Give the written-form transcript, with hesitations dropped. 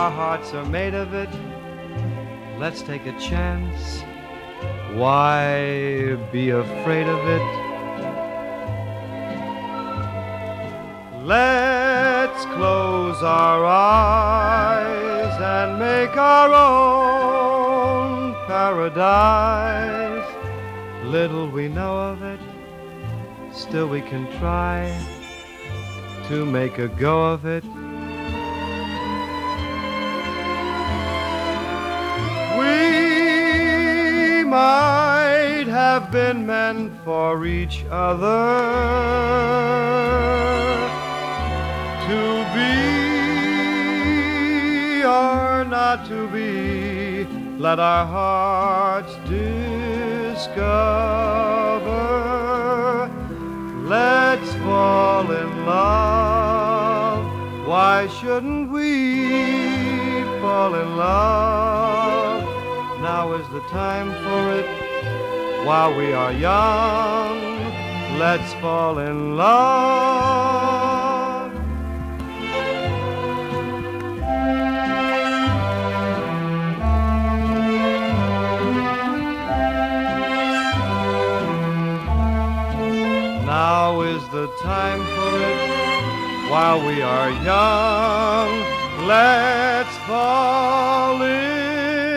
our hearts are made of it. Let's take a chance. Why be afraid of it? Let's close our eyes and make our own paradise. Little we know of it, still we can try to make a go of it. We might have been meant for each other, to be or not to be, let our hearts discover. Let's fall in love. Why shouldn't we fall in love? Now is the time for it. While we are young, let's fall in love. Now is the time for it. While we are young, let's fall in